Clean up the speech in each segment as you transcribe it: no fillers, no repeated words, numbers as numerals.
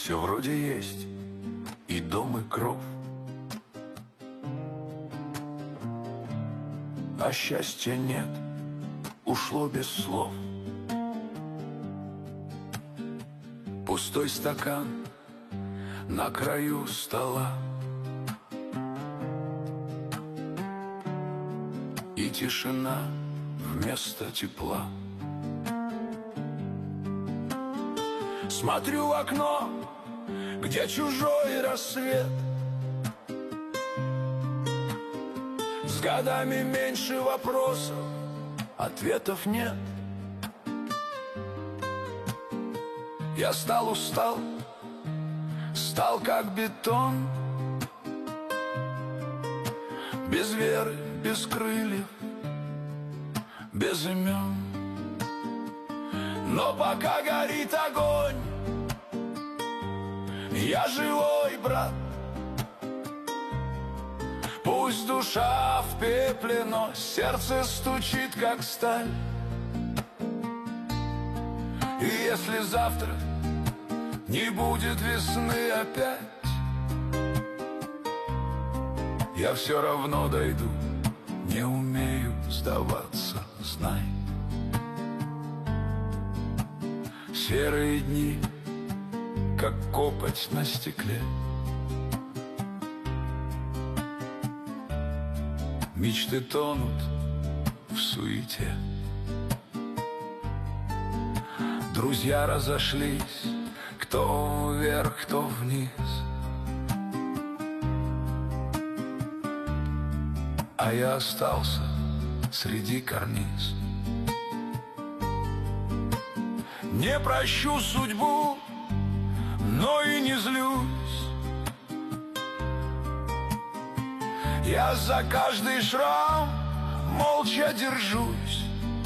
Все вроде есть и дом, и кров, а счастья нет, ушло без слов. Пустой стакан на краю стола, и тишина вместо тепла. Смотрю в окно, где чужой рассвет, с годами меньше вопросов, ответов нет. Я стал устал, стал как бетон, без веры, без крыльев, без имен. Но пока горит огонь, я живой, брат. Пусть душа в пепле, но сердце стучит, как сталь. И если завтра не будет весны опять, я все равно дойду, не умею сдаваться, знай. Серые дни, как копоть на стекле, мечты тонут в суете. Друзья разошлись, кто вверх, кто вниз, а я остался среди карниз. Не прощу судьбу, но и не злюсь. Я за каждый шрам молча держусь.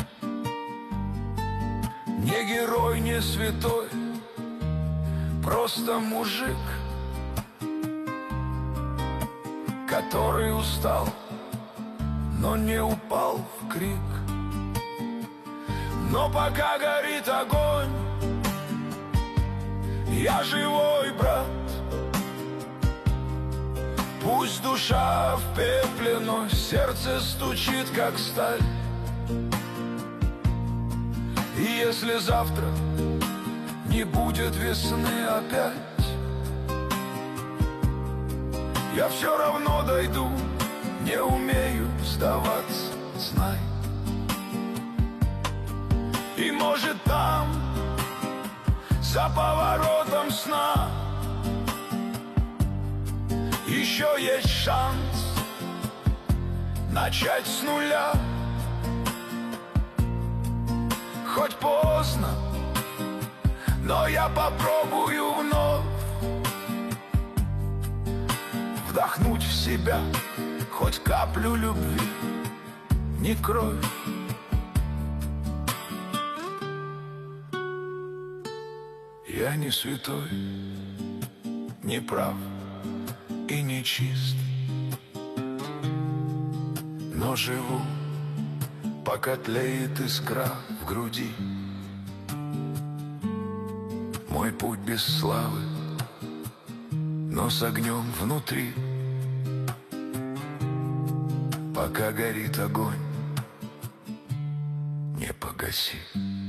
Не герой, не святой, просто мужик, который устал, но не упал в крик. Но пока горит огонь, я живой, брат. Пусть душа в пепле, но сердце стучит, как сталь. И если завтра не будет весны опять, я все равно дойду, не умею сдаваться, знай. И может там, за поворотом сна, еще есть шанс начать с нуля. Хоть поздно, но я попробую вновь вдохнуть в себя хоть каплю любви, не кровь. Я не святой, не прав и не чист, но живу, пока тлеет искра в груди. Мой путь без славы, но с огнем внутри. Пока горит огонь, не погаси.